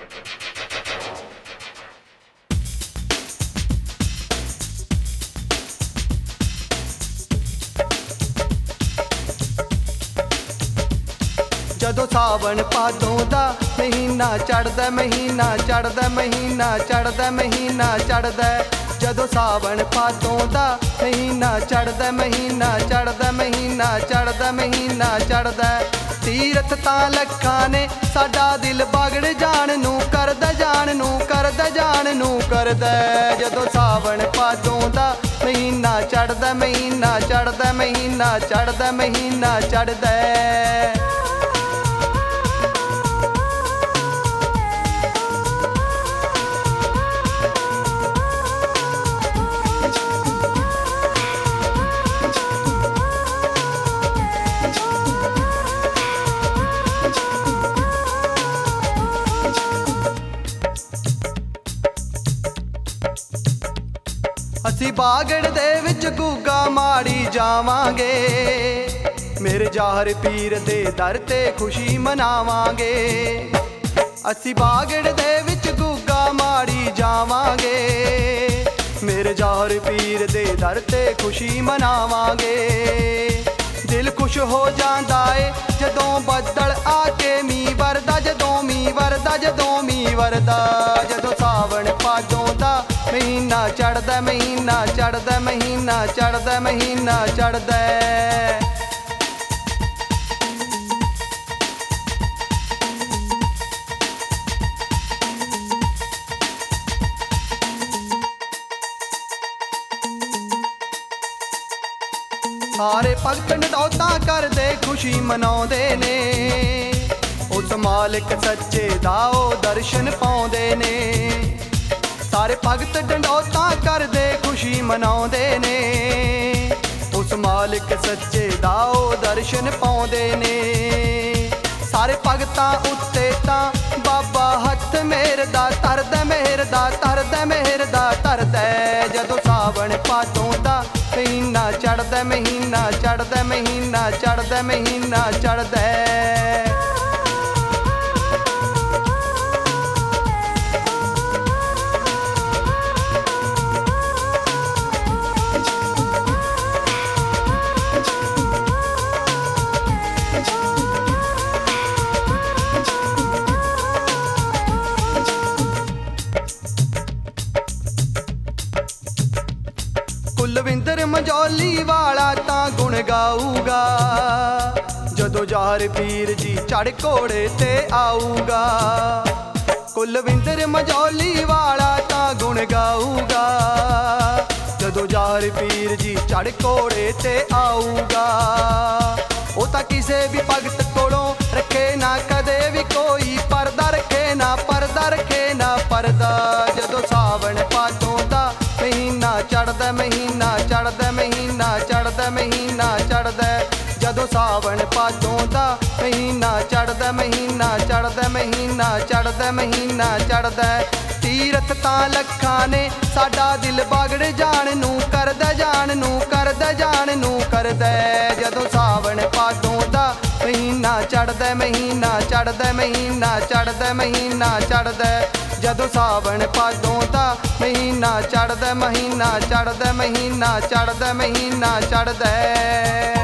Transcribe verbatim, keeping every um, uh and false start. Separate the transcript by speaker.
Speaker 1: ਜਦੋਂ ਸਾਵਣ ਭਾਦੋਂ ਦਾ ਮਹੀਨਾ ਚੜ੍ਹਦਾ ਮਹੀਨਾ ਚੜ੍ਹਦਾ ਮਹੀਨਾ ਚੜ੍ਹਦਾ ਮਹੀਨਾ ਚੜ੍ਹਦਾ ਜਦੋਂ ਸਾਵਣ ਭਾਦੋਂ ਦਾ ਮਹੀਨਾ ਚੜ੍ਹਦਾ ਮਹੀਨਾ ਚੜ੍ਹਦਾ ਮਹੀਨਾ ਚੜ੍ਹਦਾ ਮਹੀਨਾ ਚੜ੍ਹਦਾ ਤੀਰਥ ਤਾਂ ਲੱਖਾਂ ਨੇ ਸਾਡਾ ਦਿਲ ਬਾਗੜ ਜਾਣ ਨੂੰ ਕਰਦਾ ਜਾਣ ਨੂੰ ਕਰਦਾ ਜਾਣ ਨੂੰ ਕਰਦਾ ਜਦੋਂ ਸਾਵਣ ਭਾਦੋਂ ਦਾ ਮਹੀਨਾ ਚੜ੍ਹਦਾ ਮਹੀਨਾ ਚੜ੍ਹਦਾ ਮਹੀਨਾ ਚੜ੍ਹਦਾ ਮਹੀਨਾ ਚੜ੍ਹਦਾ ਅਸੀਂ ਬਾਗੜ ਦੇ ਵਿੱਚ ਗੁੱਗਾ ਮਾੜੀ ਜਾਵਾਂਗੇ ਮੇਰੇ ਜ਼ਾਹਰ ਪੀਰ ਦੇ ਦਰ ਤੇ ਖੁਸ਼ੀ ਮਨਾਵਾਂਗੇ ਅਸੀਂ ਬਾਗੜ ਦੇ ਵਿੱਚ ਗੁੱਗਾ ਮਾੜੀ ਜਾਵਾਂਗੇ ਮੇਰੇ ਜ਼ਾਹਰ ਪੀਰ ਦੇ ਦਰ ਤੇ ਖੁਸ਼ੀ ਮਨਾਵਾਂਗੇ ਦਿਲ ਖੁਸ਼ ਹੋ ਜਾਂਦਾ ਏ ਜਦੋਂ ਬੱਦਲ ਆ ਕੇ ਮੀਂਹ ਵਰਦਾ ਜਦੋਂ ਮੀਂਹ ਵਰਦਾ ਜਦੋਂ ਮੀਂਹ ਵਰਦਾ ਜਦੋਂ ਸਾਵਣ ਭਾਦੋਂ ਦਾ ਮਹੀਨਾ ਚੜ੍ਹਦਾ ਮਹੀਨਾ ਚੜ੍ਹਦਾ ਮਹੀਨਾ ਚੜ੍ਹਦਾ ਮਹੀਨਾ ਚੜ੍ਹਦਾ ਸਾਰੇ ਭਗਤ ਨਡੌਤਾਂ ਕਰਦੇ ਖੁਸ਼ੀ ਮਨਾਉਂਦੇ ਨੇ ਉਸ ਮਾਲਕ ਸੱਚੇ ਦਾ ਉਹ ਦਰਸ਼ਨ ਪਾਉਂਦੇ ਨੇ ਸਾਰੇ ਭਗਤ ਡੰਡੌਤਾਂ ਕਰਦੇ ਖੁਸ਼ੀ ਮਨਾਉਂਦੇ ਨੇ ਉਸ ਮਾਲਕ ਸੱਚੇ ਦਾ ਉਹ ਦਰਸ਼ਨ ਪਾਉਂਦੇ ਨੇ ਸਾਰੇ ਭਗਤਾਂ ਉੱਤੇ ਤਾਂ ਬਾਬਾ ਹੱਥ ਮੇਰ ਦਾ ਤਰਦਾ ਮਿਹਰ ਦਾ ਤਰਦਾ ਮਿਹਰ ਦਾ ਤਰਦਾ ਜਦੋਂ ਸਾਵਣ ਭਾਦੋਂ ਦਾ ਮਹੀਨਾ ਚੜ੍ਹਦਾ ਮਹੀਨਾ ਚੜ੍ਹਦਾ ਮਹੀਨਾ ਚੜ੍ਹਦਾ ਮਹੀਨਾ ਚੜ੍ਹਦਾ ਕੁਲਵਿੰਦਰ ਮੰਜੌਲੀ ਵਾਲਾ ਤਾਂ ਗੁਣ ਗਾਊਗਾ ਜਦੋਂ ਜ਼ਾਹਰ ਪੀਰ ਜੀ ਚੜ੍ਹ ਘੋੜੇ ਤੇ ਆਊਗਾ ਕੁਲਵਿੰਦਰ ਮੰਜੌਲੀ ਵਾਲਾ ਤਾਂ ਗੁਣ ਗਾਊਗਾ ਜਦੋਂ ਜ਼ਾਹਰ ਪੀਰ ਜੀ ਚੜ੍ਹ ਘੋੜੇ ਤੇ ਆਊਗਾ ਉਹ ਤਾਂ ਕਿਸੇ ਵੀ ਭਗਤ ਕੋਲੋਂ ਰੱਖੇ ਨਾ ਕਦੇ ਵੀ ਕੋਈ ਪਰਦਾ ਰੱਖੇ ਨਾ ਪਰਦਾ ਰੱਖੇ ਨਾ ਪਰਦਾ ਜਦੋਂ ਸਾਵਣ ਭਾਦੋਂ ਦਾ ਮਹੀਨਾ ਚੜ੍ਹਦਾ ਮਹੀਨਾ ਚੜ੍ਹਦਾ ਮਹੀਨਾ ਚੜ੍ਹਦਾ ਮਹੀਨਾ ਚੜ੍ਹਦਾ ਜਦੋਂ ਸਾਵਣ ਭਾਦੋਂ ਦਾ ਮਹੀਨਾ ਚੜ੍ਹਦਾ ਮਹੀਨਾ ਚੜ੍ਹਦਾ ਮਹੀਨਾ ਚੜ੍ਹਦਾ ਮਹੀਨਾ ਚੜ੍ਹਦਾ ਤੀਰਥ ਤਾਂ ਲੱਖਾਂ ਨੇ ਸਾਡਾ ਦਿਲ ਬਾਗੜ ਜਾਣ ਨੂੰ ਕਰਦਾ ਜਾਣ ਨੂੰ ਕਰਦਾ ਜਾਣ ਨੂੰ ਕਰਦਾ ਜਦੋਂ ਸਾਵਣ ਭਾਦੋਂ ਦਾ ਮਹੀਨਾ ਚੜ੍ਹਦਾ ਮਹੀਨਾ ਚੜ੍ਹਦਾ ਮਹੀਨਾ ਚੜ੍ਹਦਾ ਮਹੀਨਾ ਚੜ੍ਹਦਾ ਜਦੋਂ ਸਾਵਣ ਭਾਦੋਂ ਦਾ ਮਹੀਨਾ ਚੜ੍ਹਦਾ ਮਹੀਨਾ ਚੜ੍ਹਦਾ ਮਹੀਨਾ ਚੜ੍ਹਦਾ ਮਹੀਨਾ ਚੜ੍ਹਦਾ